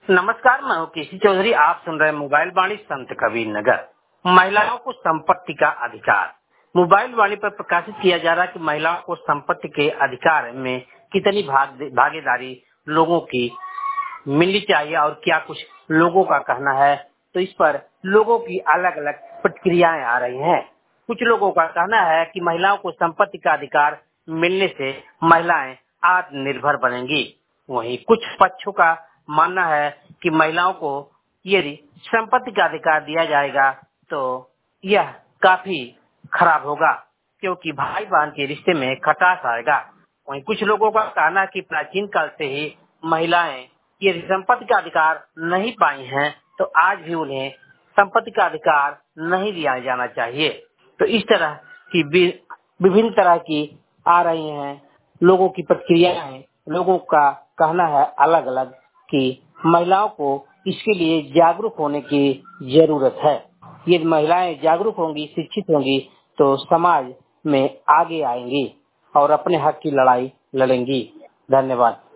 नमस्कार, मैं हूँ केसी चौधरी। आप सुन रहे हैं मोबाइल वाणी संत कबीर नगर। महिलाओं को संपत्ति का अधिकार मोबाइल वाणी पर प्रकाशित किया जा रहा है कि महिलाओं को संपत्ति के अधिकार में कितनी भागीदारी लोगों की मिलनी चाहिए और क्या कुछ लोगों का कहना है। तो इस पर लोगों की अलग अलग प्रतिक्रियाएं आ रही हैं। कुछ लोगों का कहना है कि महिलाओं को संपत्ति का अधिकार मिलने से महिलाएं आत्मनिर्भर बनेंगी। वहीं कुछ पक्षों का मानना है कि महिलाओं को यदि संपत्ति का अधिकार दिया जाएगा तो यह काफी खराब होगा, क्योंकि भाई बहन के रिश्ते में खटास आएगा। वहीं कुछ लोगों का कहना है कि प्राचीन काल से ही महिलाएं यदि संपत्ति का अधिकार नहीं पाई हैं तो आज भी उन्हें संपत्ति का अधिकार नहीं दिया जाना चाहिए। तो इस तरह की विभिन्न तरह की आ रही हैं लोगों की प्रतिक्रियाएं। लोगों का कहना है अलग अलग कि महिलाओं को इसके लिए जागरूक होने की जरूरत है। यदि महिलाएं जागरूक होंगी, शिक्षित होंगी तो समाज में आगे आएंगी और अपने हक की लड़ाई लड़ेंगी। धन्यवाद।